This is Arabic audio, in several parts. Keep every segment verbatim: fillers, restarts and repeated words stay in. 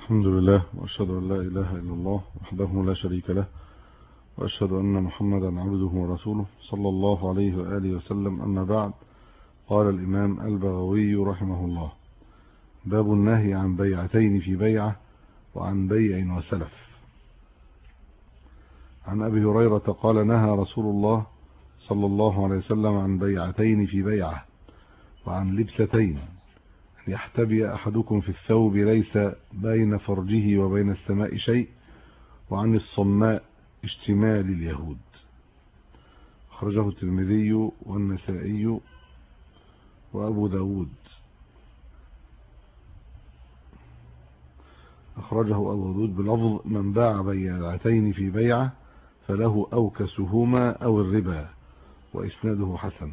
الحمد لله وأشهد أن لا إله إلا الله وحده لا شريك له، وأشهد أن محمدا عبده ورسوله صلى الله عليه وآله وسلم. أما بعد، قال الإمام البغوي رحمه الله: باب النهي عن بيعتين في بيعة وعن بيع وسلف. عن أبي هريرة قال: نهى رسول الله صلى الله عليه وسلم عن بيعتين في بيعة وعن لبستين يحتبي أحدكم في الثوب ليس بين فرجه وبين السماء شيء، وعن الصماء اشتمال اليهود. أخرجه الترمذي والنسائي وأبو داود. أخرجه أبو داود بلفظ: من باع بيعتين في بيعة فله أوكسهما أو الربا، وإسناده حسن.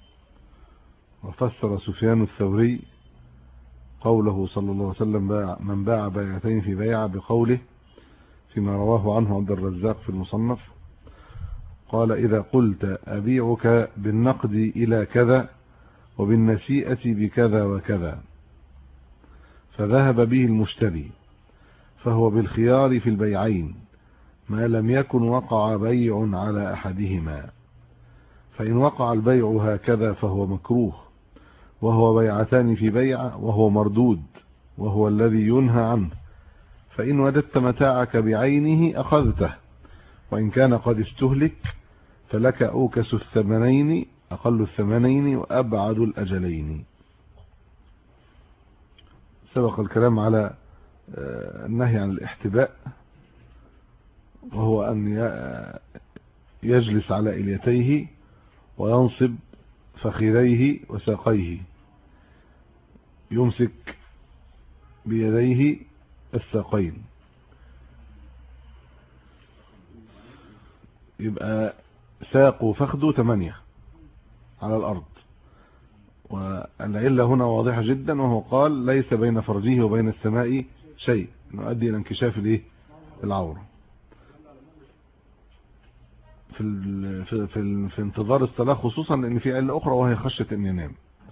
وفسر سفيان الثوري قوله صلى الله عليه وسلم: باع من باع بيعتين في بيعة بقوله فيما رواه عنه عبد الرزاق في المصنف، قال: إذا قلت أبيعك بالنقد إلى كذا وبالنسيئة بكذا وكذا، فذهب به المشتري، فهو بالخيار في البيعين ما لم يكن وقع بيع على أحدهما، فإن وقع البيع هكذا فهو مكروه، وهو بيعتان في بيعة وهو مردود، وهو الذي ينهى عنه. فإن وجدت متاعك بعينه أخذته، وإن كان قد استهلك فلك أوكس الثمنين، أقل الثمنين وأبعد الأجلين. سبق الكلام على النهي عن الاحتباء، وهو أن يجلس على إليتيه وينصب فخذيه وساقيه، يمسك بيديه الساقين، يبقى ساق وفخذه ثمانية على الأرض. والعلة هنا واضحة جدا، وهو قال: ليس بين فرجه وبين السماء شيء، يؤدي إلى انكشاف الايه العورة في في في, في انتظار الصلاة، خصوصا لأن في علة أخرى وهي خشية أن ينام.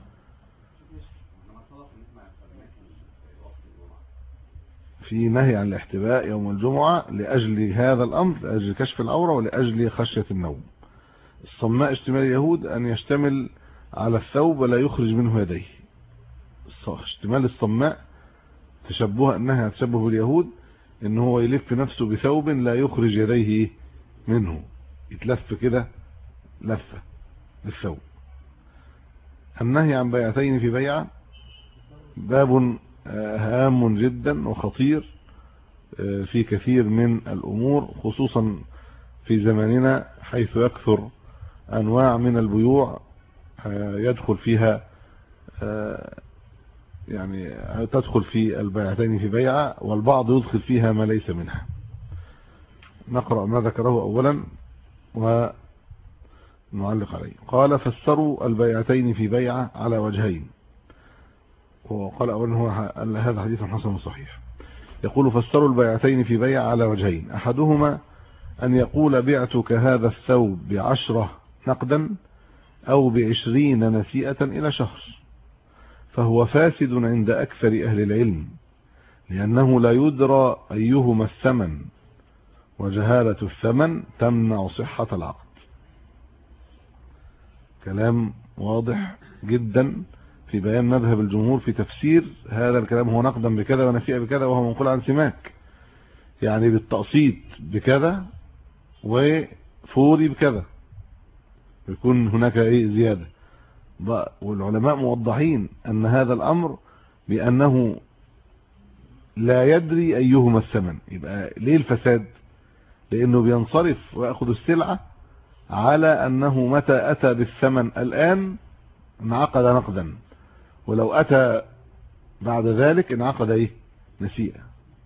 في نهي عن الاحتباء يوم الجمعة لأجل هذا الأمر، لأجل كشف العورة ولأجل خشية النوم. الصماء اشتمال اليهود أن يشتمل على الثوب ولا يخرج منه يديه. اشتمال الصماء تشبه أنها تشبه باليهود، إن هو يلف نفسه بثوب لا يخرج يديه منه، يتلف كده لفة بالثوب. النهي عن بيعتين في بيعة باب هام جدا وخطير في كثير من الأمور، خصوصا في زماننا حيث يكثر أنواع من البيوع يدخل فيها، يعني تدخل في البيعتين في بيعة، والبعض يدخل فيها ما ليس منها. نقرأ ما ذكره أولا ونعلق عليه. قال: فسروا البيعتين في بيعة على وجهين. وقال أولا هو هذا حديث حسن صحيح. يقول: فسروا البيعتين في بيعة على وجهين: أحدهما أن يقول بعتك هذا الثوب بعشرة نقدا أو بعشرين نسيئة إلى شهر، فهو فاسد عند أكثر أهل العلم، لأنه لا يدرى أيهما الثمن، وجهالة الثمن تمنع صحة العقد. كلام واضح جدا في بيان مذهب الجمهور في تفسير هذا الكلام. هو نقدا بكذا ونسيئة بكذا، وهو منقول عن سماك، يعني بالتقسيط بكذا وفوري بكذا، يكون هناك ايه زيادة. والعلماء موضحين أن هذا الأمر بأنه لا يدري أيهما الثمن. يبقى ليه الفساد؟ لأنه بينصرف ويأخذ السلعة على أنه متى أتى بالثمن الآن انعقد نقدا، ولو أتى بعد ذلك انعقد ايه نسيئة.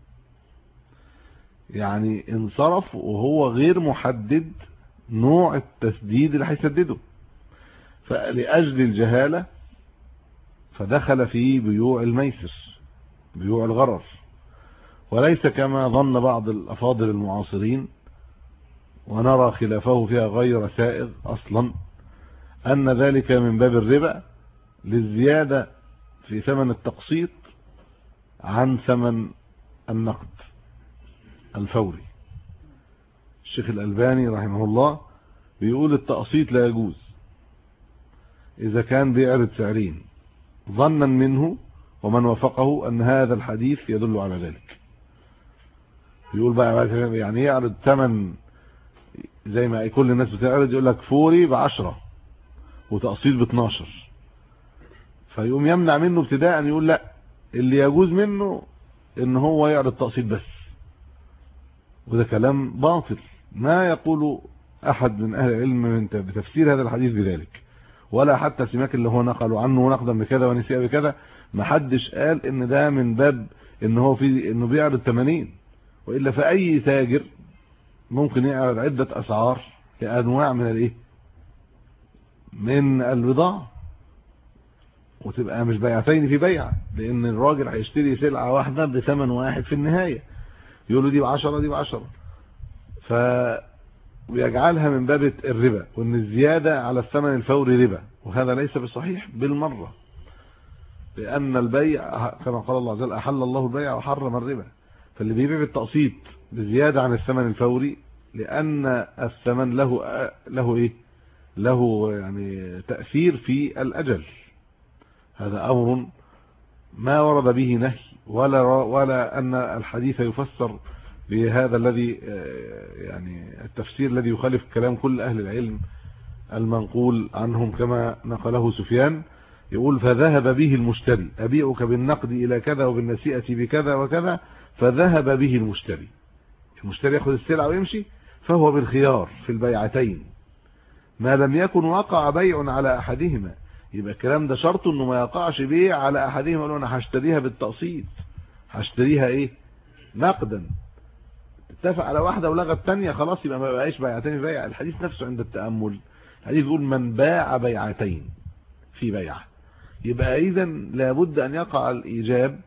يعني انصرف وهو غير محدد نوع التسديد اللي هيسدده، فلأجل الجهالة فدخل في بيوع الميسر، بيوع الغرر. وليس كما ظن بعض الأفاضل المعاصرين، ونرى خلافه فيها غير سائغ أصلا، أن ذلك من باب الربا للزيادة في ثمن التقسيط عن ثمن النقد الفوري. الشيخ الألباني رحمه الله بيقول التقسيط لا يجوز إذا كان بيعرض سعرين ظنا منه ومن وافقه أن هذا الحديث يدل على ذلك. بيقول بقى يعني يعرض ثمن زي ما كل الناس بتعرض، يقول لك فوري بعشرة وتقسيط باتناشر، فيقوم يمنع منه ابتداء، يقول لا، اللي يجوز منه ان هو يعرض تقسيط بس. وده كلام باطل، ما يقول احد من اهل العلم بتفسير هذا الحديث بذلك، ولا حتى سماك اللي هو نقلوا عنه نقدا بكذا ونسيء بكذا، ما حدش قال ان ده من باب ان هو في انه بيعرض ثمانين، والا فاي تاجر ممكن يعرض عدة اسعار لانواع من الايه من البضاعة، وتبقى مش بيعتين في بيع، لان الراجل هيشتري سلعة واحدة بثمن واحد في النهاية، يقول له دي بعشرة دي بعشرة، فيجعلها من باب الربا، وان الزيادة على الثمن الفوري ربا، وهذا ليس بصحيح بالمرة، لان البيع كما قال الله عز وجل احل الله البيع وحرم الربا. فاللي بيبيع بالتقسيط بزيادة عن الثمن الفوري لان الثمن له له ايه له يعني تأثير في الأجل، هذا أمر ما ورد به نهي، ولا ولا أن الحديث يفسر بهذا الذي يعني التفسير الذي يخالف كلام كل أهل العلم المنقول عنهم، كما نقله سفيان يقول فذهب به المشتري، أبيعك بالنقد إلى كذا وبالنسيئة بكذا وكذا، فذهب به المشتري. المشتري يأخذ السلعة ويمشي، فهو بالخيار في البيعتين ما لم يكن وقع بيع على احدهما. يبقى الكلام ده شرط انه ما يقعش بيع على احدهما، قالوا انا هشتريها بالتقسيط، هشتريها ايه نقدا، اتفق على واحده ولغى الثانيه، خلاص يبقى ما بقاش بيعتين بيع. الحديث نفسه عند التامل الحديث بيقول من باع بيعتين في بيعه، يبقى اذا لابد ان يقع الايجاب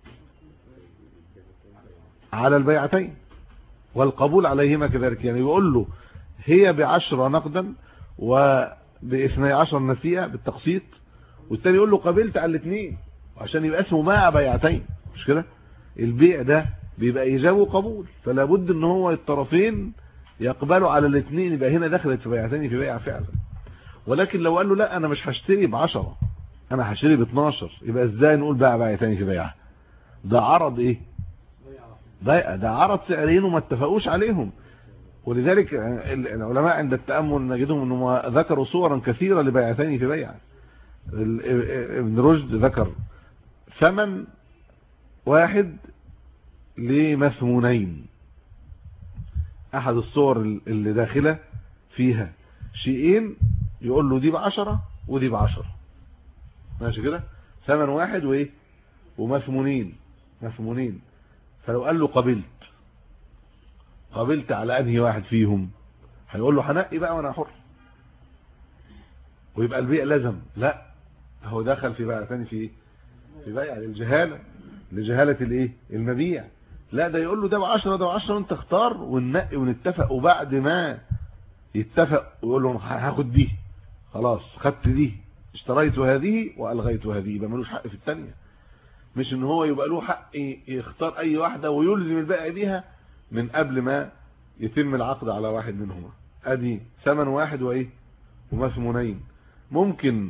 على البيعتين والقبول عليهما كذلك. يعني بيقول له هي بعشرة نقدا وباثني عشر نسيئة بالتقسيط، والتاني يقول له قبلت على الاثنين، عشان يبقى اسمه باع بيعتين، مش كده؟ البيع ده بيبقى ايجاب وقبول، فلا بد ان هو الطرفين يقبلوا على الاثنين، يبقى هنا دخلت في بيعتين في بيع فعلا. ولكن لو قال له لا انا مش هشتري بعشرة، انا هشتري باتناشر، يبقى ازاي نقول باع بيعتين في بيع؟ ده عرض ايه؟ ده ده عرض سعرين وما اتفقوش عليهم. ولذلك العلماء عند التأمل نجدهم انهم ذكروا صورا كثيرة لبيعتين في بيع. ابن رشد ذكر ثمن واحد لمثمونين، احد الصور اللي داخله فيها شيئين، يقول له دي بعشرة ودي بعشرة، ماشي كده؟ ثمن واحد وايه ومثمونين مثمونين. فلو قال له قبلت قابلت على انهي واحد فيهم، هيقول له هنقي بقى وانا حر، ويبقى البيع لازم. لا، هو دخل في بيع ثاني في في بيع للجهاله، لجهاله الايه المبيع. لا، ده يقول له ده بعشرة ده بعشرة وانت اختار وننقي ونتفق، وبعد ما يتفق ويقول له هاخد دي، خلاص خدت دي، اشتريت هذه والغيت هذه، يبقى ملوش حق في الثانيه. مش ان هو يبقى له حق يختار اي واحده ويلزم البائع بيها من قبل ما يتم العقد على واحد منهما. ادي ثمن واحد وايه ومثمونين. ممكن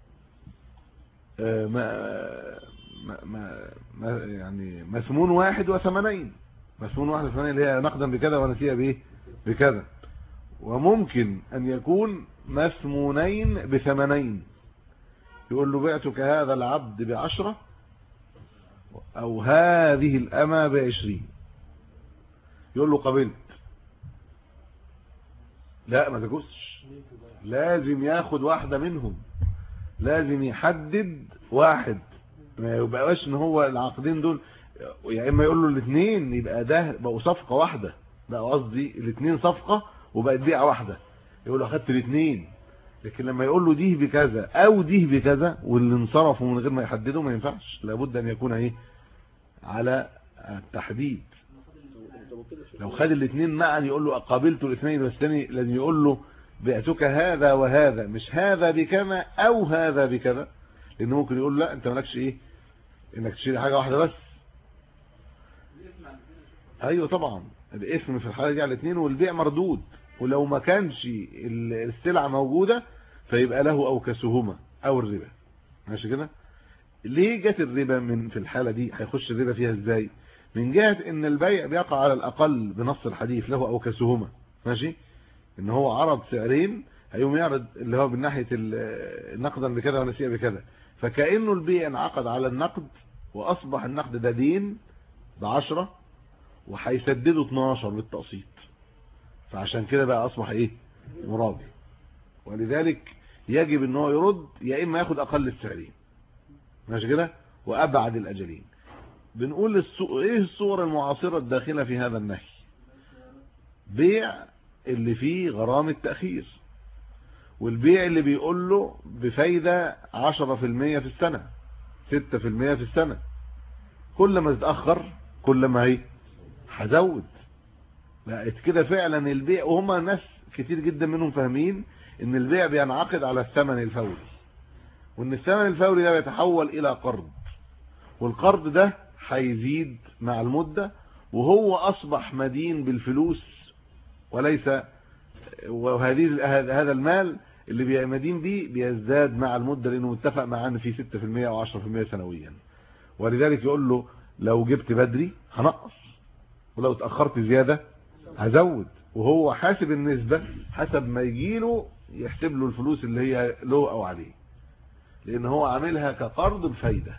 آه ما ما ما يعني مثمون واحد وثمنين، مثمون واحد وثمنين اللي هي نقدا بكذا ونسيئة بايه بكذا. وممكن ان يكون مثمونين بثمنين، يقول له بعتك هذا العبد بعشرة او هذه الامة بعشرين، يقول له قبلت. لا، ما تجوزش، لازم ياخد واحدة منهم، لازم يحدد واحد، ما يبقاش ان هو العقدين دول يا اما يقول له الاثنين يبقى ده بقوا صفقة واحدة، بقى قصدي الاثنين صفقة وبقت بيعة واحدة، يقول له اخدت الاثنين. لكن لما يقول له دي بكذا او دي بكذا واللي انصرفوا من غير ما يحددوا، ما ينفعش، لابد ان يكون ايه على التحديد. لو خد الاثنين معا يقول له قابلت الاثنين، بس الثاني لازم يقول له بعتك هذا وهذا، مش هذا بكذا او هذا بكذا، لانه ممكن يقول لا انت مالكش ايه انك تشتري حاجه واحده بس. ايوه طبعا الاسم في الحاله دي على الاثنين، والبيع مردود. ولو ما كانش السلعه موجوده فيبقى له او كسهما او الربا. ماشي كده. ليه جت الربا من في الحاله دي؟ هيخش الربا فيها ازاي؟ من جهه ان البيع بيقع على الاقل بنص الحديث له او كسهما. ماشي، ان هو عرض سعرين هيقوم يعرض اللي هو من ناحيه النقدا بكذا ونسيئه بكذا، فكانه البيع انعقد على النقد، واصبح النقد ده دين بعشرة وهيسدده اتناشر بالتقسيط، فعشان كده بقى اصبح ايه؟ مرابي. ولذلك يجب ان هو يرد، يا اما ياخد اقل السعرين. ماشي كده، وابعد الاجلين. بنقول السوق ايه الصور المعاصره الداخله في هذا النهي؟ بيع اللي فيه غرامه تاخير، والبيع اللي بيقول له بفايده عشرة في المية في السنه، ستة في المية في السنه، كل ما تتاخر كل ما هي هزود. بقت كده فعلا البيع، وهم ناس كتير جدا منهم فاهمين ان البيع بينعقد على الثمن الفوري، وان الثمن الفوري ده بيتحول الى قرض، والقرض ده هيزيد مع المده، وهو اصبح مدين بالفلوس وليس، وهذه هذا المال اللي بيمدين بيه بيزداد مع المده لانه متفق معاه ان في ستة في المية او عشرة في المية سنويا. ولذلك يقول له لو جبت بدري هنقص، ولو اتاخرت زياده هزود، وهو حاسب النسبه حسب ما يجيله، يحسب له الفلوس اللي هي له او عليه، لان هو عاملها كقرض بفايده.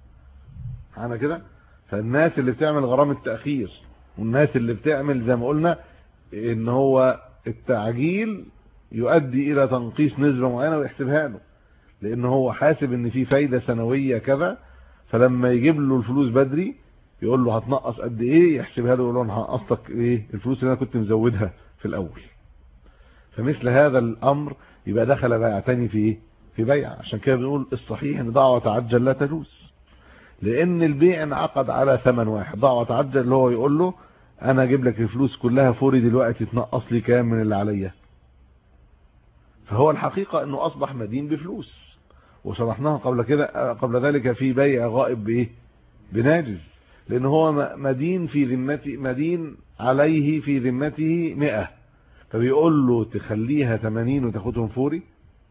انا كده. فالناس اللي بتعمل غرامه تاخير، والناس اللي بتعمل زي ما قلنا ان هو التعجيل يؤدي الى تنقيص نسبه معينه ويحسبها له، لان هو حاسب ان في فايده سنويه كذا، فلما يجيب له الفلوس بدري يقول له هتنقص قد ايه، يحسبها له، يقول له انا هنقصك ايه الفلوس اللي انا كنت مزودها في الاول. فمثل هذا الامر يبقى دخل بيعتني في ايه؟ في بيع. عشان كده بنقول الصحيح ان دعوه تعجل لا تجوز، لان البيع انعقد على ثمن واحد. دعوه تعجل اللي هو يقول له انا اجيب لك الفلوس كلها فوري دلوقتي، تنقص لي كام من اللي عليا، فهو الحقيقه انه اصبح مدين بفلوس. وشرحناها قبل كده قبل ذلك في بيع غائب بايه؟ بناجز، لان هو مدين في ذمته، مدين عليه في ذمته مئة، فبيقول له تخليها ثمانين وتاخدهم فوري،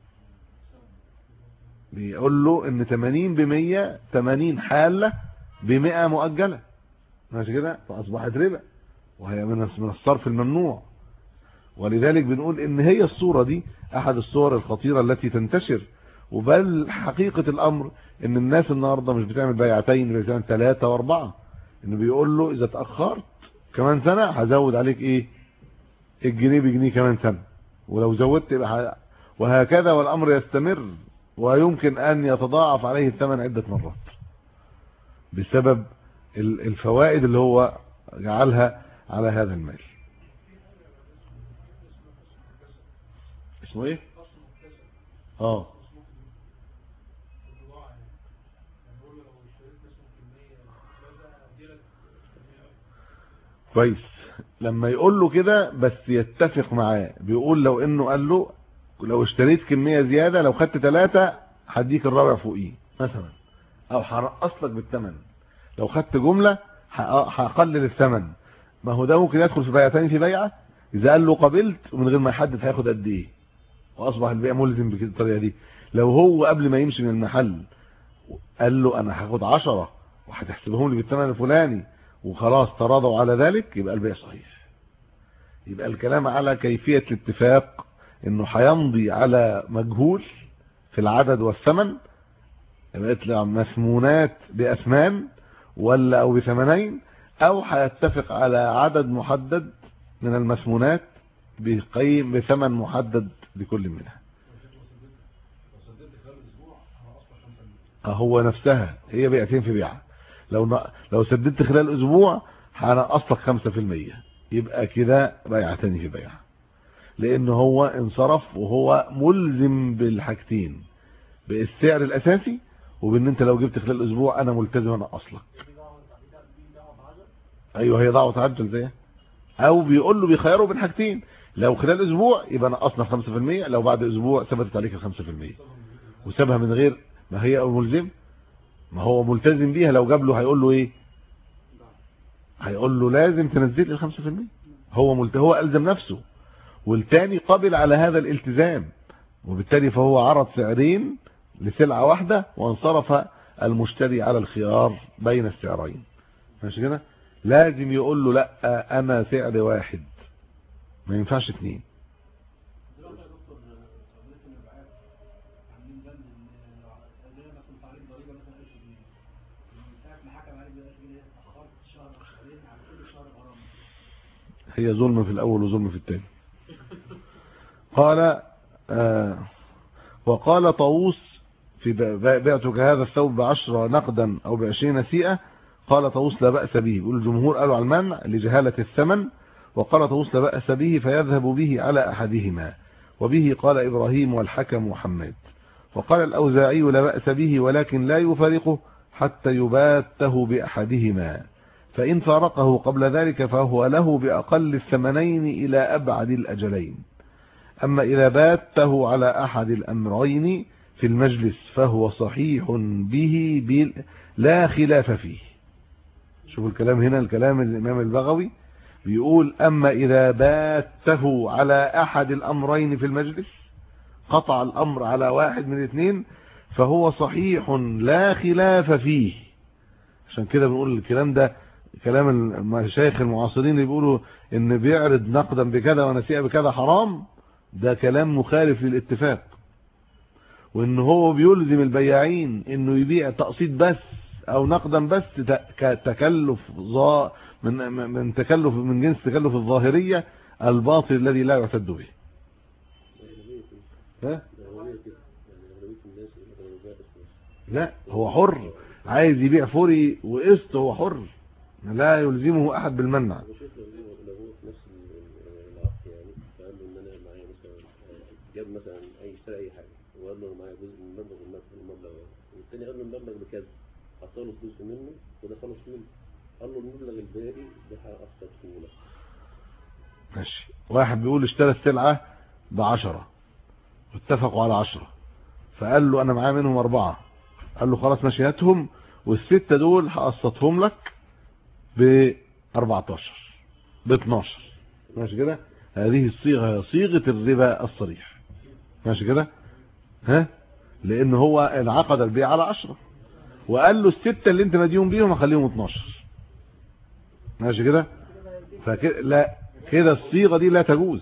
بيقول له ان ثمانين بمية، ثمانين حالة بمئة مؤجلة. ماشي كده، فاصبحت ربا، وهي من الصرف الممنوع. ولذلك بنقول ان هي الصورة دي احد الصور الخطيرة التي تنتشر. وبل حقيقة الامر ان الناس النهاردة مش بتعمل بيعتين، بتعمل ثلاثة واربعة، انه بيقول له اذا اتأخرت كمان سنة هزود عليك ايه؟ الجنيه بجنيه كمان سنة، ولو زودت يبقى، وهكذا. والامر يستمر، ويمكن ان يتضاعف عليه الثمن عدة مرات بسبب الفوائد اللي هو جعلها على هذا المال. اسمه ايه؟ اه كويس. لما يقول له كده بس يتفق معاه، بيقول لو انه قال له لو اشتريت كمية زيادة، لو خدت ثلاثة هديك الرابع فوقيه مثلا، او هرقص لك بالثمن، لو خدت جملة هقلل الثمن. ما هو ده ممكن يدخل في بيعتين في بيعة، اذا قال له قبلت ومن غير ما يحدد هياخد قد ايه، واصبح البيع ملزم بالطريقة دي. لو هو قبل ما يمشي من المحل قال له انا هاخد عشرة وهتحسبهم لي بالثمن الفلاني وخلاص تراضوا على ذلك، يبقى البيع صحيح. يبقى الكلام على كيفية الاتفاق، انه هيمضي على مجهول في العدد والثمن، يطلع مسمونات باثمان ولا او بثمنين، او هيتفق على عدد محدد من المسمونات بقيم بثمن محدد لكل منها. هو نفسها هي بيعتين في بيعة. لو لو سددت خلال اسبوع هنقص لك خمسة في المية، يبقى كده بيعتني في بيعة، لان هو انصرف وهو ملزم بالحاجتين، بالسعر الاساسي وبان انت لو جبت خلال اسبوع انا ملتزم انقص لك. ايوه هي دعوه تعجل زيها. او بيقول له بيخيره بين حاجتين، لو خلال اسبوع يبقى نقصنا خمسة في المية، لو بعد اسبوع ثبتت عليك ال خمسة في المية، وسابها من غير ما هي ملزم، ما هو ملتزم بيها. لو جاب له هيقول له ايه؟ هيقول له لازم تنزل لي خمسة في المية. هو ملت... هو ألزم نفسه، والتاني قبل على هذا الالتزام، وبالتالي فهو عرض سعرين لسلعة واحدة وانصرف المشتري على الخيار بين السعرين. ماشي كده؟ لازم يقول له لا انا سعر واحد، ما ينفعش اتنين. هي ظلم في الاول وظلم في الثاني. قال آه وقال طاووس في بعتك هذا الثوب بعشرة نقدا او بعشرين سيئة، قال طاووس لا بأس به. يقول الجمهور قالوا على المنع لجهالة الثمن، وقال طاووس لا بأس به فيذهب به على احدهما، وبه قال ابراهيم والحكم وحماد. وقال الاوزاعي لا بأس به ولكن لا يفارقه حتى يباته باحدهما، فإن فارقه قبل ذلك فهو له بأقل الثمنين إلى أبعد الأجلين. أما إذا باته على أحد الأمرين في المجلس فهو صحيح به لا خلاف فيه. شوفوا الكلام هنا، الكلام الإمام البغوي بيقول أما إذا باته على أحد الأمرين في المجلس، قطع الأمر على واحد من الاثنين، فهو صحيح لا خلاف فيه. عشان كده بنقول الكلام ده كلام المشايخ المعاصرين اللي بيقولوا ان بيعرض نقدا بكذا ونسيئة بكذا حرام، ده كلام مخالف للاتفاق. وان هو بيلزم البياعين انه يبيع تقسيط بس او نقدا بس كتكلف من من تكلف من جنس تكلف الظاهرية الباطل الذي لا يعتد به. ها؟ لا هو حر، عايز يبيع فوري وقسط هو حر، لا يلزمه احد بالمنع. لو هو في نفس العقد يعني فقال له ان انا معايا مثلا جاب مثلا اي اشترى اي حاجه وقال له انا معايا جزء من المبلغ المبلغ والثاني قال له المبلغ بكذا، حط له فلوس منه وده خلص منه، قال له المبلغ الباقي ده هقسطه لك. ماشي. واحد بيقول اشترى السلعه بعشرة واتفقوا على عشرة، فقال له انا معايا منهم اربعة، قال له خلاص ماشي هاتهم والستة دول هقسطهم لك ب أربعتاشر ب اتناشر. ماشي كده؟ هذه الصيغه صيغه الربا الصريح. ماشي كده؟ ها؟ لان هو انعقد البيع على عشرة وقال له السته اللي انت مديون بيهم هخليهم اتناشر. ماشي كده؟ فكده لا، كده الصيغه دي لا تجوز.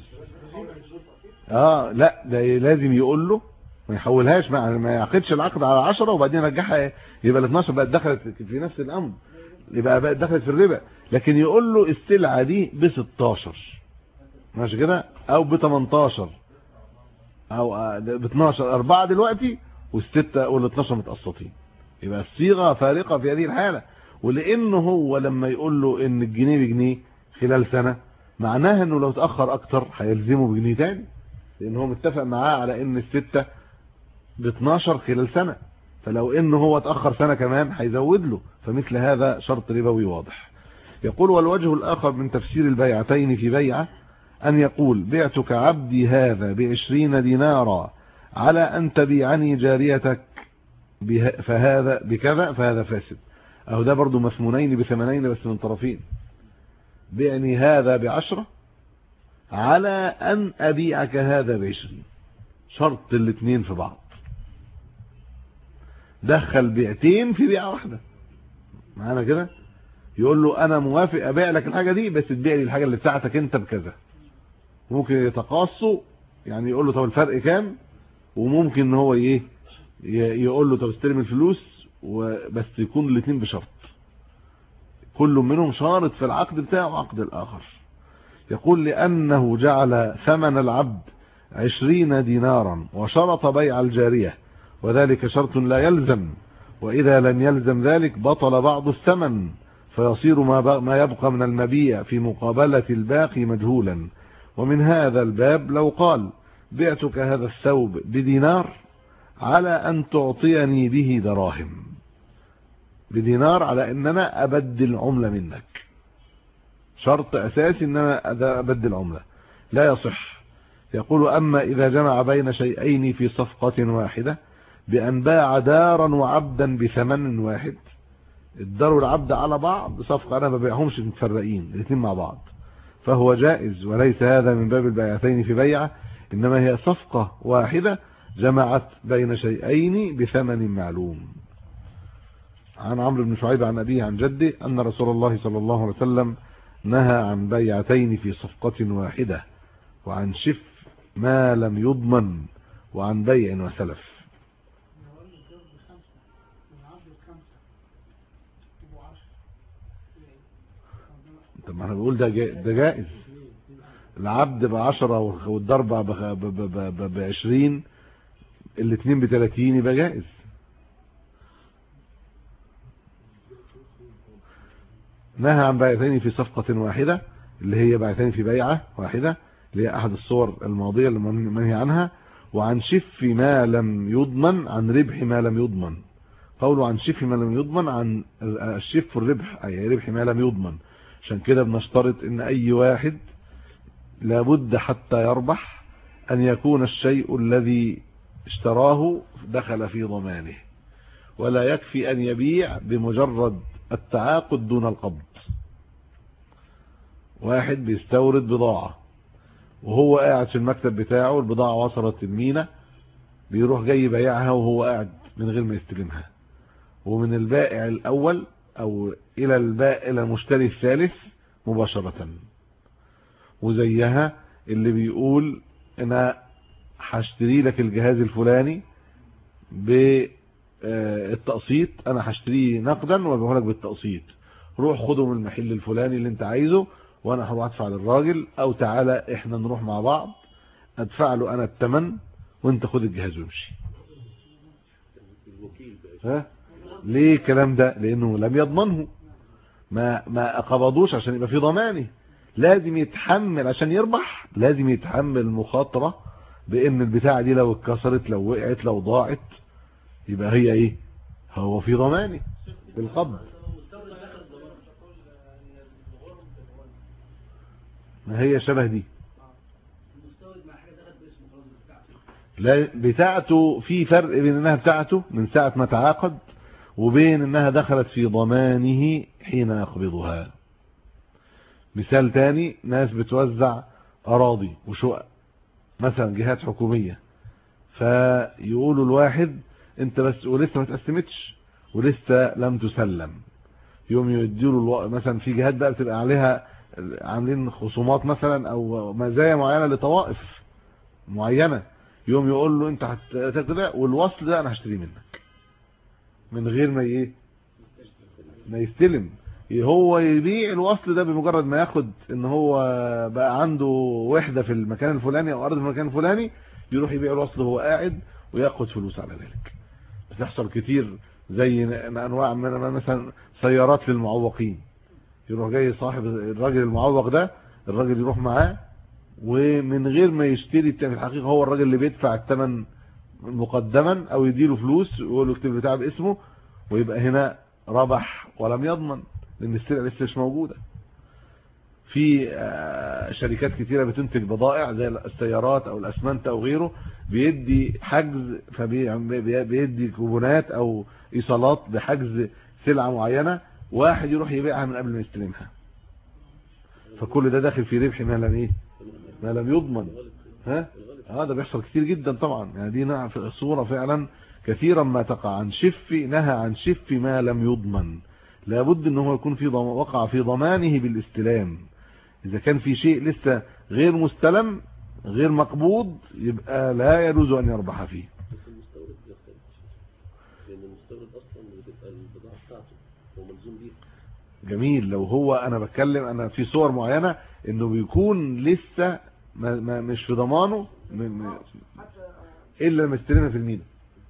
اه لا، ده لازم يقول له ما يحولهاش، ما يعقدش العقد على عشرة وبعدين يرجعها يبقى ال اتناشر بقت دخلت في نفس الامر، يبقى بقت دخلت في الربا. لكن يقول له السلعه دي ب ستاشر، ماشي كده، او ب تمنتاشر او ب اتناشر، اربعه دلوقتي والسته وال اتناشر متقسطين، يبقى الصيغه فارقه في هذه الحاله. ولانه هو لما يقول له ان الجنيه بجنيه خلال سنه، معناها انه لو اتاخر اكتر هيلزمه بجنيه تاني، لان هو متفق معاه على ان السته ب اتناشر خلال سنه، فلو انه هو اتاخر سنه كمان هيزود له، فمثل هذا شرط ربوي واضح. يقول والوجه الاخر من تفسير البيعتين في بيعه ان يقول بعتك عبدي هذا بعشرين دينارا على ان تبيعني جاريتك فهذا بكذا، فهذا فاسد. اهو ده برضو مثمونين بثمنين بس من طرفين. بعني هذا بعشرة على ان ابيعك هذا بعشرين، شرط الاثنين في بعض، دخل بيعتين في بيعه واحده. معانا كده؟ يقول له انا موافق ابيع لك الحاجه دي بس تبيع لي الحاجه اللي بتاعتك انت بكذا. ممكن يتقاصوا، يعني يقول له طب الفرق كام، وممكن ان هو ايه يقول له طب استلم الفلوس، وبس يكون الاثنين بشرط، كل منهم شارط في العقد بتاعه عقد الاخر. يقول لانه جعل ثمن العبد عشرين دينارا وشرط بيع الجاريه، وذلك شرط لا يلزم، واذا لم يلزم ذلك بطل بعض الثمن، فيصير ما يبقى من المبيع في مقابلة الباقي مجهولا. ومن هذا الباب لو قال بعتك هذا الثوب بدينار على ان تعطيني به دراهم، بدينار على ان انا ابدل عملة منك، شرط اساسي ان انا ابدل عملة، لا يصح. يقول اما اذا جمع بين شيئين في صفقة واحدة بان باع دارا وعبدا بثمن واحد، الدار والعبد على بعض صفقة، انا ما ببيعهمش متفرقين الاثنين مع بعض، فهو جائز، وليس هذا من باب البيعتين في بيعة، انما هي صفقة واحدة جمعت بين شيئين بثمن معلوم. عن عمرو بن شعيب عن أبيه عن جده أن رسول الله صلى الله عليه وسلم نهى عن بيعتين في صفقة واحدة، وعن شف ما لم يضمن، وعن بيع وسلف. طب ما انا بقول ده ده جائز، العبد بعشرة والضربة بعشرين، الاثنين بثلاثين، يبقى جائز. نهى عن بيعتين في صفقة واحدة، اللي هي بيعتين في بيعة واحدة، اللي هي أحد الصور الماضية اللي منهي عنها. وعن شف ما لم يضمن، عن ربح ما لم يضمن. قوله عن شف ما لم يضمن، عن الشف الربح، أي ربح ما لم يضمن. عشان كده بنشترط إن أي واحد لابد حتى يربح أن يكون الشيء الذي اشتراه دخل في ضمانه، ولا يكفي أن يبيع بمجرد التعاقد دون القبض. واحد بيستورد بضاعة وهو قاعد في المكتب بتاعه، البضاعة وصلت المينا، بيروح جاي بيعها وهو قاعد من غير ما يستلمها، ومن البائع الأول أو إلى البائع إلى المشتري الثالث مباشرة. وزيها اللي بيقول أنا هشتري لك الجهاز الفلاني بالتقسيط، أنا هشتريه نقدا وأبيعه لك بالتقسيط، روح خده من المحل الفلاني اللي أنت عايزه وانا هروح ادفع للراجل، او تعالى احنا نروح مع بعض ادفع له انا الثمن وانت خد الجهاز وامشي. ها ليه الكلام ده؟ لانه لم يضمنه، ما ما قبضوش عشان يبقى في ضمانه، لازم يتحمل عشان يربح، لازم يتحمل المخاطره بان البتاعه دي لو اتكسرت، لو وقعت، لو ضاعت، يبقى هي ايه؟ هو في ضمانه بالقبض. ما هي شبه دي، لا بتاعته في فرق بين انها بتاعته من ساعة ما تعاقد وبين انها دخلت في ضمانه حين يقبضها. مثال تاني، ناس بتوزع اراضي وشقق مثلا، جهات حكومية، فيقولوا الواحد انت بس ولسه ما تقسمتش ولسه لم تسلم، يوم يديله مثلا في جهات بقى بتبقى عليها عاملين خصومات مثلا او مزايا معينه لطوائف معينه، يوم يقول له انت هتتبع والوصل ده انا هشتريه منك من غير ما ايه ما يستلم، هو يبيع الوصل ده بمجرد ما ياخد ان هو بقى عنده وحده في المكان الفلاني او ارض في المكان الفلاني، يروح يبيع الوصل وهو قاعد وياخد فلوس على ذلك. بتحصل كتير، زي انواع من مثلا سيارات للمعوقين، يروح جاي صاحب الراجل المعوق ده، الراجل يروح معاه ومن غير ما يشتري، في الحقيقه هو الراجل اللي بيدفع الثمن مقدما او يديله فلوس ويقول له اكتب البتاع باسمه، ويبقى هنا ربح ولم يضمن لان السلعه لسه مش موجوده. في شركات كتيره بتنتج بضائع زي السيارات او الاسمنت او غيره، بيدي حجز، فبيدي كوبونات او ايصالات بحجز سلعه معينه، واحد يروح يبيعها من قبل ما يستلمها، فكل ده داخل في ربح ما لم ايه ما لم يضمن. ها هذا بيحصل كتير جدا طبعا، يعني دي صوره فعلا كثيرا ما تقع. عن شف، نهى عن شف ما لم يضمن، لابد ان هو يكون في ضم... وقع في ضمانه بالاستلام. اذا كان في شيء لسه غير مستلم غير مقبوض يبقى لا يجوز ان يربح فيه. المستورد يختلف، لان المستورد اصلا بتبقى البضاعه بتاعته هو ملزوم بيها. جميل، لو هو انا بتكلم انا في صور معينه انه بيكون لسه ما ما مش في ضمانه من الا لما يستلمها في المينا.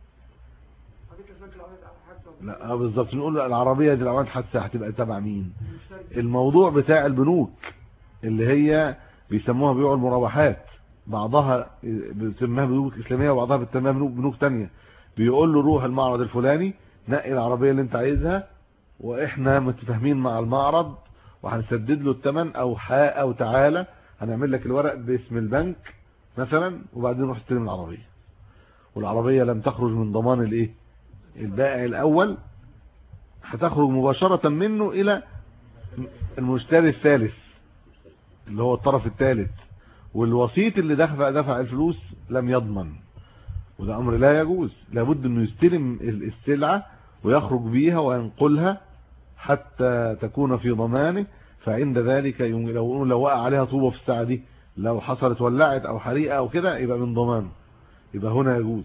لا بالظبط، نقول العربيه دي لو عملت حادثه هتبقى تبع مين؟ الموضوع بتاع البنوك اللي هي بيسموها بيوع المرابحات، بعضها بتسميها بنوك اسلاميه وبعضها بتسميها بنوك بنوك ثانيه، بيقول له روح المعرض الفلاني نقي العربيه اللي انت عايزها واحنا متفاهمين مع المعرض وهنسدد له الثمن، او حق او تعالى هنعمل لك الورق باسم البنك مثلا، وبعدين نروح نستلم العربيه، والعربيه لم تخرج من ضمان الايه البائع الاول هتخرج مباشرة منه الى المشتري الثالث اللي هو الطرف الثالث، والوسيط اللي دفع دفع الفلوس لم يضمن، وده امر لا يجوز. لابد انه يستلم السلعة ويخرج بيها وينقلها حتى تكون في ضمانه، فعند ذلك لو لو وقع عليها طوبة في الساعة دي، لو حصلت ولعت او حريقة او كده، يبقى من ضمانه، يبقى هنا يجوز.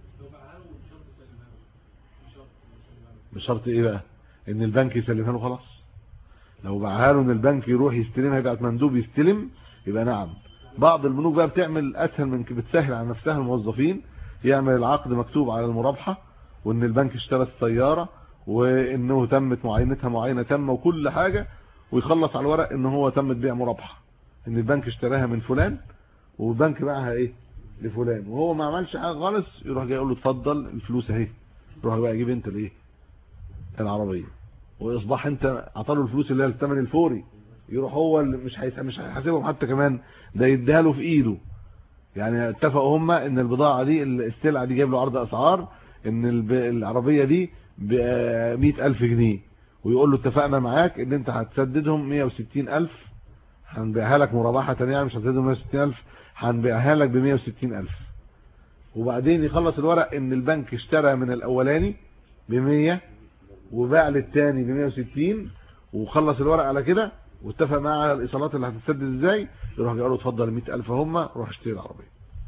بشرط ايه بقى؟ ان البنك يسلمها له خلاص. لو باعها له ان البنك يروح يستلمها، يبقى مندوب يستلم، يبقى نعم. بعض البنوك بقى بتعمل اسهل من كده، بتسهل على نفسها الموظفين، يعمل العقد مكتوب على المرابحة وان البنك اشترى السيارة وانه تمت معاينتها معاينة تامة وكل حاجة، ويخلص على الورق ان هو تمت بيع مرابحة، ان البنك اشتراها من فلان والبنك باعها ايه لفلان، وهو ما عملش حاجة خالص. يروح جاي يقول له اتفضل الفلوس اهي، روح بقى جيب انت الايه العربية، واصبح انت عطاله الفلوس اللي هي الثمن الفوري، يروح هو اللي مش هيس... مش هيحاسبهم حتى كمان، ده يديها له في ايده. يعني اتفقوا هم ان البضاعة دي السلعة دي جايب له عرض اسعار ان الب... العربية دي ب مئة الف جنيه، ويقول له اتفقنا معاك ان انت هتسددهم مئة وستين الف، هنبيعها لك مرابحة تانية، مش هتسددهم مئة وستين الف، هنبيعها لك ب مئة وستين الف. وبعدين يخلص الورق ان البنك اشترى من الاولاني ب مية وباع للتاني ب مئة وستين، وخلص الورق على كده واتفق معاه على الايصالات اللي هتتسدد ازاي، يروح يقول له اتفضل مئة الف هم، روح اشتري العربيه.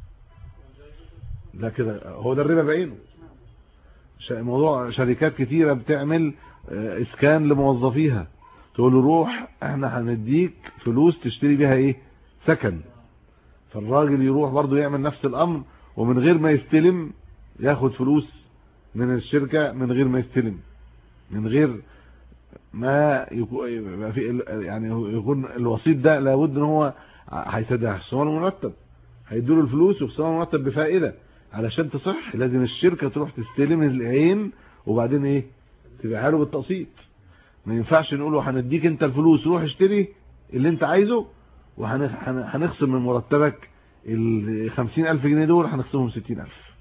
ده كده هو ده الربا بعينه. موضوع شركات كتيره بتعمل اسكان لموظفيها، تقول له روح احنا هنديك فلوس تشتري بيها ايه سكن، فالراجل يروح برضه يعمل نفس الامر، ومن غير ما يستلم ياخد فلوس من الشركه، من غير ما يستلم، من غير ما يكون في يعني يكون الوسيط ده لابد ان هو هيسدها خصومه المرتب، هيدوا له الفلوس وخصومه المرتب بفائده. علشان تصح لازم الشركه تروح تستلم العين وبعدين ايه تبيعها له بالتقسيط. ما ينفعش نقول له هنديك انت الفلوس روح اشتري اللي انت عايزه، وهنخصم من مرتبك ال خمسين الف جنيه دول هنخصمهم ستين الف.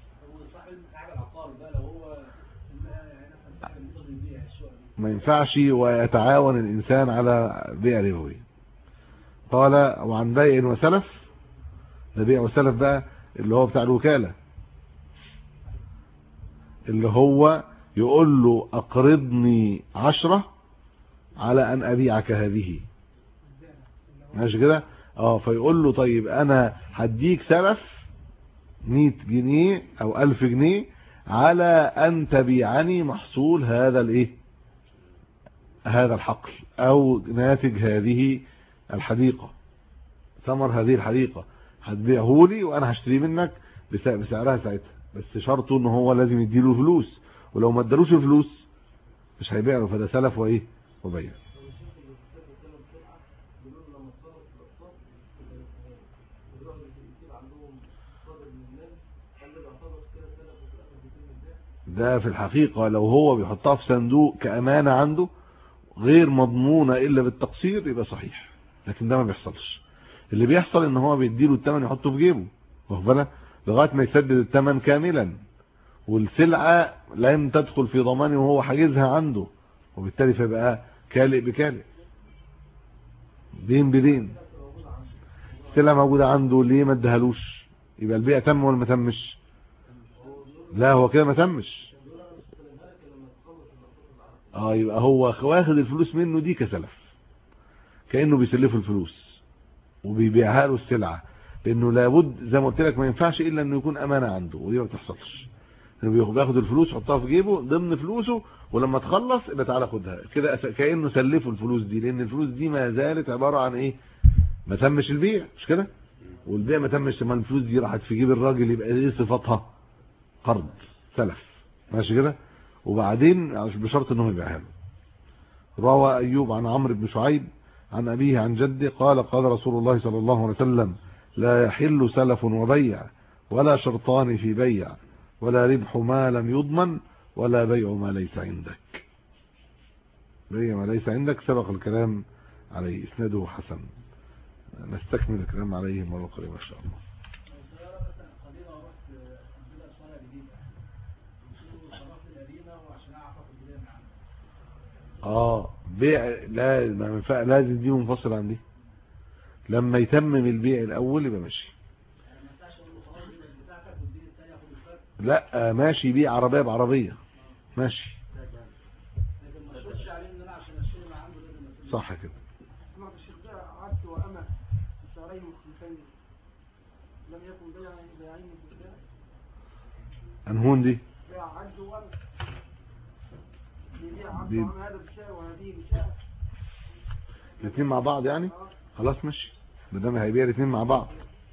ما ينفعش ويتعاون الإنسان على بيع ربوي. قال وعن بيع وسلف، ده بيع وسلف بقى اللي هو بتاع الوكالة، اللي هو يقول له أقرضني عشرة على أن أبيعك هذه، ماشي كده؟ اه فيقول له طيب أنا هديك سلف مئة جنيه أو ألف جنيه على أن تبيعني محصول هذا الإيه هذا الحقل او ناتج هذه الحديقة، ثمر هذه الحديقة هتبيعه لي وانا هشتري منك بسعرها ساعتها، بس شرطه ان هو لازم يديله فلوس، ولو ما ادالوش الفلوس مش هيبيع له، فده سلف وايه وبيع. ده في الحقيقة لو هو بيحطها في صندوق كأمانة عنده غير مضمونة إلا بالتقصير يبقى صحيح، لكن ده ما بيحصلش. اللي بيحصل ان هو بيديله الثمن يحطه في جيبه واخد بالك لغايه ما يسدد الثمن كاملا، والسلعه لم تدخل في ضمانه وهو حاجزها عنده، وبالتالي فيبقى كالئ بكالئ دين بدين. السلعه موجوده عنده ليه ما ادهالوش؟ يبقى البيع تم ولا ما تمش؟ لا هو كده ما تمش. اه يبقى هو واخد الفلوس منه دي كسلف، كانه بيسلفه الفلوس وبيبيعها له السلعه، لانه لابد زي ما قلت لك ما ينفعش الا انه يكون امانه عنده، ودي ما بتحصلش. انه بياخد الفلوس يحطها في جيبه ضمن فلوسه، ولما تخلص يبقى تعالى خدها كده، كانه سلفه الفلوس دي، لان الفلوس دي ما زالت عباره عن ايه؟ ما تمش البيع، مش كده؟ والبيع ما تمش، ما الفلوس دي راحت في جيب الراجل، يبقى ايه صفتها؟ قرض سلف، ماشي كده؟ وبعدين بشرط انه يبيعها له. روى ايوب عن عمرو بن شعيب عن أبيه عن جده قال قال رسول الله صلى الله عليه وسلم لا يحل سلف وبيع ولا شرطان في بيع ولا ربح ما لم يضمن ولا بيع ما ليس عندك. بيع ما ليس عندك سبق الكلام عليه، اسناده حسن. نستكمل الكلام عليه مرة قريبة إن شاء الله. اه بيع لا ما ينفع، لازم دي منفصل عن دي. لما يتمم البيع الاول يبقى ماشي. لا ماشي، بيع عربيه بعربيه ماشي. صح كده. لم يكن بيع بيعين بالبيع. انهون دي؟ بيع عبد وأمة. بيبيع عبد وأمة هذا بشاء وهذه بشاء. الاثنين مع بعض يعني؟ خلاص ماشي، ما دام هيبيع الاثنين مع بعض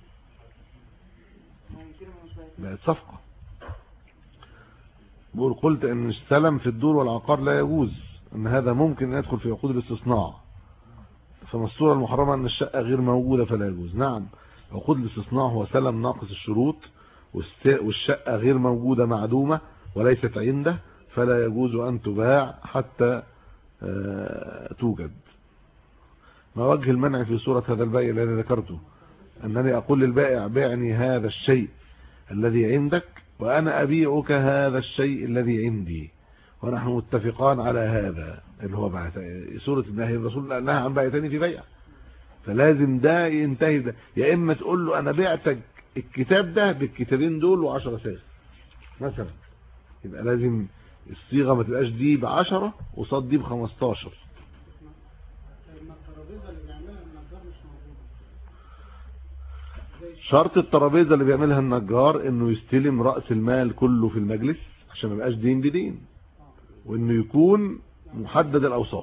بقت صفقه. بقول قلت ان السلم في الدور والعقار لا يجوز، ان هذا ممكن ان يدخل في عقود الاستصناع. فما الصورة المحرمة ان الشقة غير موجودة فلا يجوز. نعم، عقود الاستصناع هو سلم ناقص الشروط، والشقة غير موجودة معدومة وليست عنده، فلا يجوز ان تباع حتى توجد. ما وجه المنع في صورة هذا البيع الذي ذكرته؟ انني اقول للبائع بيعني هذا الشيء الذي عندك وانا ابيعك هذا الشيء الذي عندي، ونحن متفقان على هذا اللي هو بعت. سورة النهي الرسول نهى عن بيعتين في بيع، فلازم ده ينتهي ده. يا اما تقول له انا بعتك الكتاب ده بالكتابين دول وعشرة ساس مثلا، يبقى لازم الصيغه ما تبقاش دي بعشرة وصاد دي بخمستاشر. شرط الترابيزه اللي بيعملها النجار انه يستلم راس المال كله في المجلس عشان ما يبقاش دين بدين، وانه يكون محدد الاوصاف.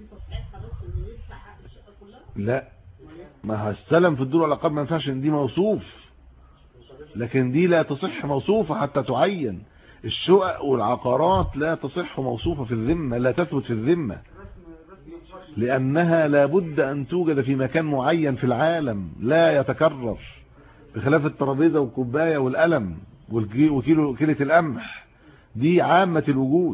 لا، ما هستلم في الدور والعقار ما ينفعش ان دي موصوف، لكن دي لا تصح موصوفه حتى تعين. الشقق والعقارات لا تصح موصوفه في الذمه، لا تثبت في الذمه، لانها لابد ان توجد في مكان معين في العالم لا يتكرر، بخلاف الترابيزه والكوبايه والقلم وكيلو كيلة القمح، دي عامه الوجود.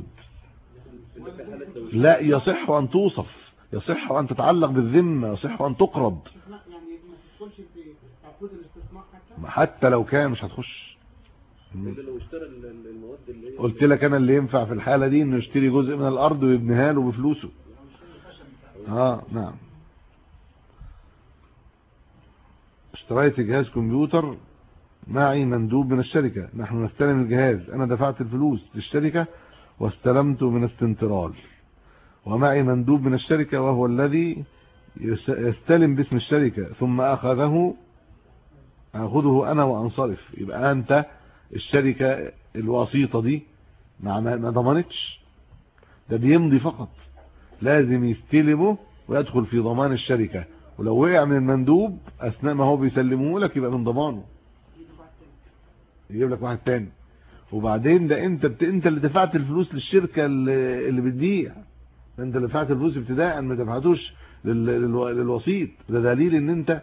لا يصح ان توصف، يصح ان تتعلق بالذمه، يصح ان تقرض. حتى لو كان مش هتخش. قلت لك انا اللي ينفع في الحاله دي انه يشتري جزء من الارض ويبنيها له بفلوسه. اه نعم. اشتريت جهاز كمبيوتر معي مندوب من الشركه، نحن نستلم الجهاز، انا دفعت الفلوس للشركه واستلمته من استنترال، ومعي مندوب من الشركه وهو الذي يستلم باسم الشركه، ثم اخذه اخذه انا وانصرف. يبقى انت الشركه الوسيطه دي ما ضمنتش، ده بيمضي فقط، لازم يستلمه ويدخل في ضمان الشركه، ولو وقع من المندوب اثناء ما هو بيسلمه لك يبقى من ضمانه، يجيب لك واحد تاني. وبعدين ده انت بت... انت اللي دفعت الفلوس للشركه اللي, اللي بتبيع، انت اللي دفعت الفلوس ابتداء، ما دفعتوش لل... لل... للوسيط. ده دليل ان انت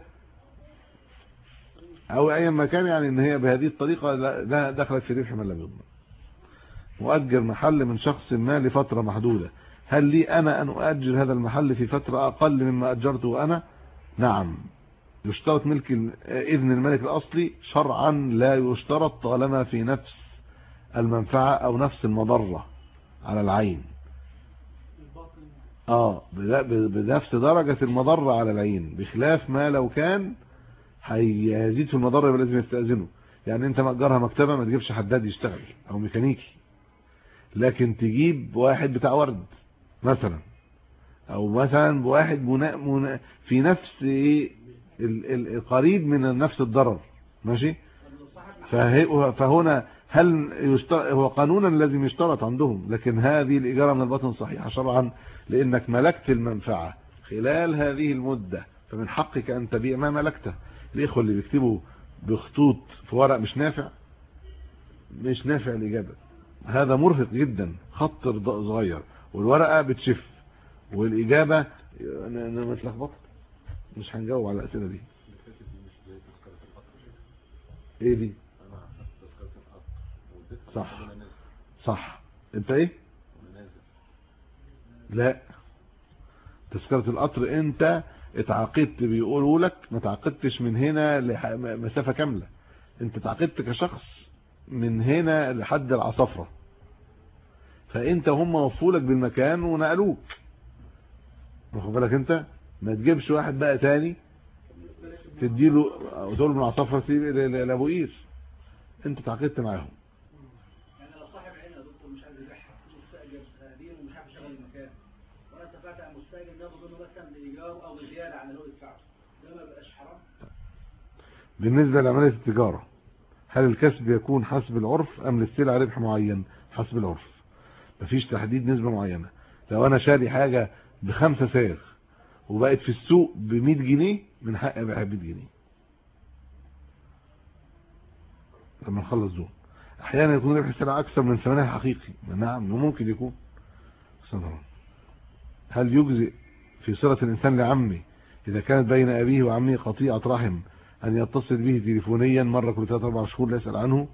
او اي مكان يعني ان هي بهذه الطريقه ده دخلت في ربح من لم يضمن. مؤجر محل من شخص ما لفتره محدوده، هل لي انا ان اؤجر هذا المحل في فتره اقل مما اجرته انا؟ نعم، يشترط ملك اذن الملك الاصلي شرعا، لا يشترط طالما في نفس المنفعه او نفس المضره على العين. اه بنفس درجه المضره على العين، بخلاف ما لو كان هيزيد في المضره يبقى لازم يستاذنه. يعني انت مأجرها مكتبه ما تجيبش حداد يشتغل او ميكانيكي، لكن تجيب واحد بتاع ورد مثلا، او مثلا واحد منا منا في نفس ايه القريب من نفس الضرر، ماشي. فهنا هل يشترط؟ هو قانونا لازم يشترط عندهم، لكن هذه الاجاره من الباطن صحيحه شرعا، لانك ملكت المنفعه خلال هذه المده، فمن حقك ان تبيع ما ملكته. الاخوه اللي بيكتبوا بخطوط في ورق مش نافع، مش نافع الاجابه، هذا مرهق جدا، خط صغير والورقه بتشف والاجابه متلخبطه، مش هنجاوب على الاسئله دي. ايه دي؟ صح صح. انت ايه؟ لا، تذكرة القطر انت اتعاقدت، بيقولوا لك ما تعاقدتش من هنا لمسافة كاملة، انت تعاقدت كشخص من هنا لحد العصفرة، فانت هم وفولك بالمكان ونقلوك، واخد بالك انت؟ ما تجيبش واحد بقى تاني تديله وتقول له من عصافره سيب لابو قير، انت تعاقدت معاهم. يعني لو صاحب عين يا دكتور مش عايز يبيعها مستاجر خدير ومش عارف يشغل المكان، وانا اتفقت على مستاجر ناخد منه مثلا بايجار او بزياده عن الوقت بتاعته، ده ما بقاش حرام؟ بالنسبه لعمليه التجاره، هل الكسب يكون حسب العرف ام للسلع ربح معين؟ حسب العرف، مفيش تحديد نسبه معينه. لو انا شاري حاجه بخمسة ساغ وبقت في السوق ب مية جنيه، من حقي ابيعها ب مية جنيه لما نخلص دول. احيانا يكون ربح السلع اكثر من ثمنها الحقيقي، نعم ممكن يكون. هل يجزئ في صلة الانسان لعمه اذا كانت بين ابيه وعمه قطيعة رحم ان يتصل به تليفونيا مرة كل ثلاثة اربع شهور لا يسأل عنه؟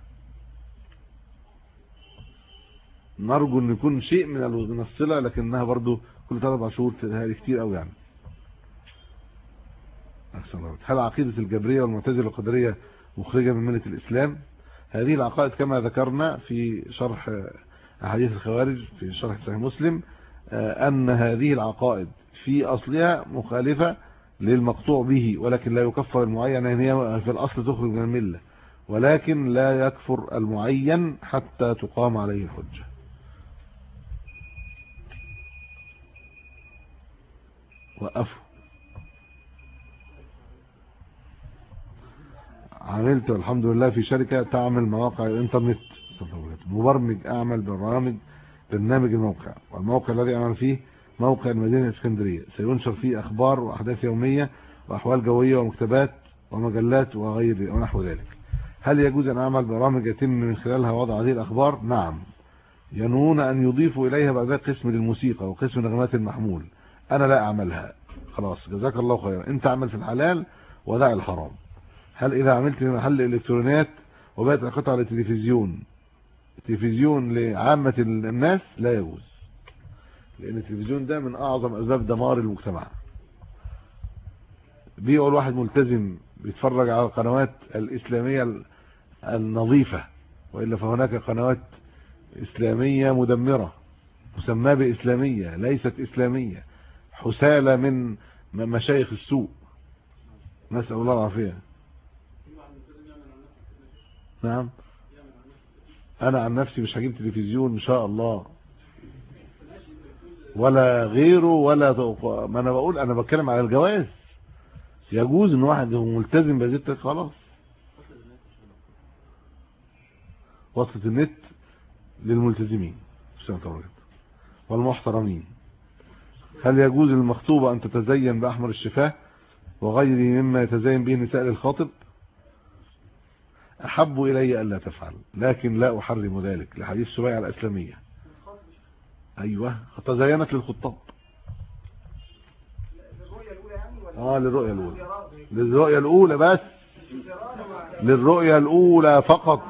نرجو ان يكون شيء من الصلة، لكنها برضو كل ثلاثة اربع شهور هذه كتير قوي يعني. هل عقيدة الجبرية والمعتزلة والقدرية مخرجة من ملة الإسلام؟ هذه العقائد كما ذكرنا في شرح أحاديث الخوارج في شرح صحيح مسلم، أن هذه العقائد في أصلها مخالفة للمقطوع به، ولكن لا يكفر المعين، يعني هي في الأصل تخرج من الملة، ولكن لا يكفر المعين حتى تقام عليه الحجة. وقفوا. عملت الحمد لله في شركة تعمل مواقع الانترنت، مبرمج اعمل برامج برنامج الموقع، والموقع الذي اعمل فيه موقع المدينة الاسكندرية، سينشر فيه اخبار واحداث يومية واحوال جوية ومكتبات ومجلات وغير ونحو ذلك. هل يجوز ان اعمل برامج يتم من خلالها وضع هذه الاخبار؟ نعم. ينوون ان يضيفوا اليها بعد ذلك قسم للموسيقى وقسم نغمات المحمول، انا لا اعملها. خلاص جزاك الله خيرا، انت اعمل في الحلال ودع الحرام. هل اذا عملت في محل الكترونيات وبقت قطعة للتلفزيون تلفزيون لعامة الناس لا يجوز، لان التلفزيون ده من اعظم اسباب دمار المجتمع. بيقول واحد ملتزم بيتفرج على القنوات الاسلامية النظيفة، وإلا فهناك قنوات اسلامية مدمرة مسماة باسلامية ليست اسلامية، حسالة من مشايخ السوء، نسأل الله العافية. نعم. انا عن نفسي مش هجيب تلفزيون ان شاء الله ولا غيره، ولا ما انا بقول انا بتكلم على الجواز. يجوز ان واحد ملتزم بهذه خلاص. وصلة النت للملتزمين والمحترمين. هل يجوز للمخطوبة ان تتزين باحمر الشفاه وغيره مما يتزين به النساء للخاطب؟ احب الي الا تفعل، لكن لا احرم ذلك لحديث سبيعة الاسلامية. ايوه تزينت للخطاب. اه للرؤية الاولى، للرؤية الاولى بس، للرؤية الاولى فقط.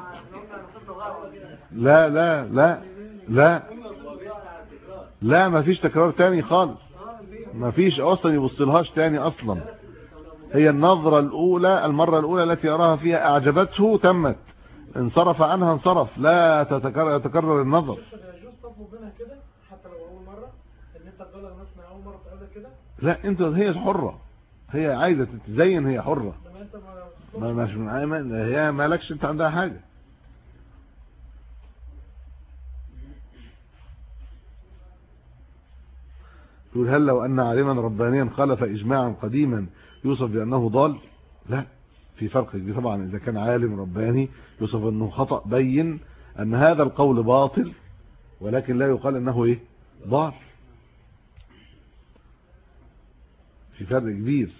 لا لا لا لا لا ما فيش تكرار تاني خالص، ما فيش اصلا يبصلهاش تاني اصلا. هي النظرة الاولى المرة الاولى التي يراها فيها اعجبته تمت، انصرف عنها انصرف، لا تتكرر يتكرر النظر. لا انت هي حرة، هي عايزة تتزين، هي حرة، ما مش من عايمان، هي مالكش انت عندها حاجة. يقول هل لو ان عالما ربانيا خالف اجماعا قديما يوصف بانه ضال؟ لا، في فرق كبير طبعا. اذا كان عالم رباني يوصف انه خطأ بين ان هذا القول باطل، ولكن لا يقال انه ايه ضال، في فرق كبير.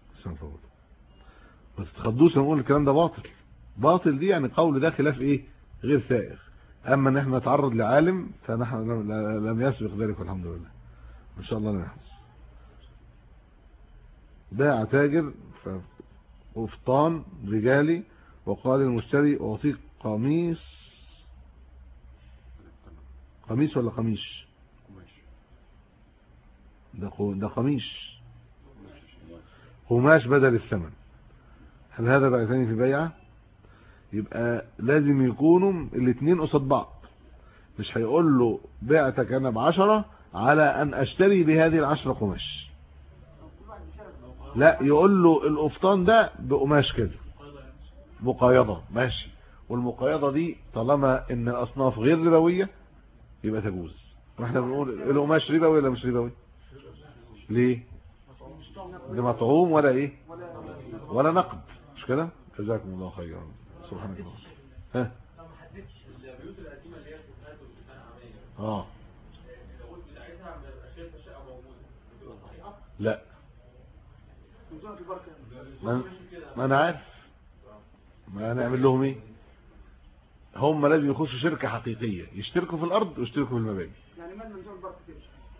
بس تخدوش نقول الكلام ده باطل. باطل دي يعني قول ده خلاف ايه غير سائغ. اما ان احنا نتعرض لعالم فنحن لم يسبق ذلك والحمد لله، ان شاء الله نحن. باع تاجر وفطان رجالي وقال المشتري اعطيك قميص، قميص ولا قميش؟ ده ده قميش، قماش بدل الثمن. هل هذا بيعتني في بيعه؟ يبقى لازم يكونوا الاثنين قصاد بعض، مش هيقول له بعتك انا بعشرة على أن أشتري بهذه العشرة قماش. لا، يقول له القفطان ده بقماش كده مقايضة، ماشي، والمقايضة دي طالما ان الاصناف غير ربوية يبقى تجوز. واحنا بنقول القماش ربوي ولا مش ربوي؟ ليه؟ ده مطعوم ولا ايه ولا نقد، مش كده؟ جزاكم الله خيرا. سبحانك الله. ها اه لا، ما ما انا عارف، ما هنعمل لهم ايه؟ هم لازم يخشوا شركة حقيقية، يشتركوا في الارض ويشتركوا في المباني. يعني ما منزوع البركة كده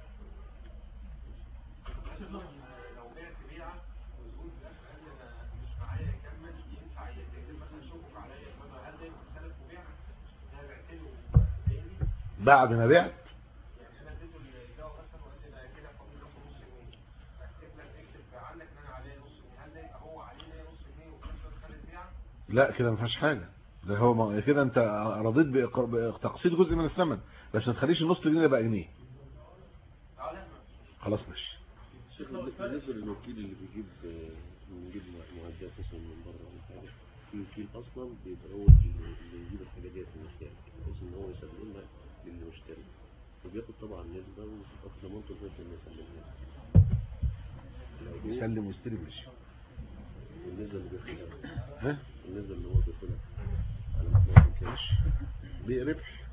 لو بعت بيعه وزبون في الاخر قال لي انا مش معايا يكمل، ينفع يتكتب مثلا شوفك عليا مثلا، هل ده يبقى سلف وبيعه؟ انا بعت له بعد ما بعت يعني انا اديته الجو مثلا وقلت له كده فاضل له نص جنيه، اكتب لك اكتب عنك ان انا عليا نص جنيه، هل ده يبقى هو عليه ليا نص جنيه وفي نفس الوقت خد بيعه؟ لا، كده ما فيهاش حاجة. ده هو ما كده انت رضيت بتقسيط جزء من الثمن، بس ما تخليش النص جنيه يبقى جنيه. اه لا خلاص ماشي. بالنسبة للوكيل اللي بيجيب بيجيب معدات مثلا من بره ولا حاجة، في وكيل أصلا بيبقى هو اللي يجيب الحاجة ديت للمشتري، بحيث إن هو يسلمها للمشتري وبياخد طبعا نسبة ويبقى ضمانته لغاية لما يسلمها. يسلم ويستلم ماشي. النسبة اللي بياخدها ها؟ النسبة اللي هو بياخدها على مصنع الكاش بربح.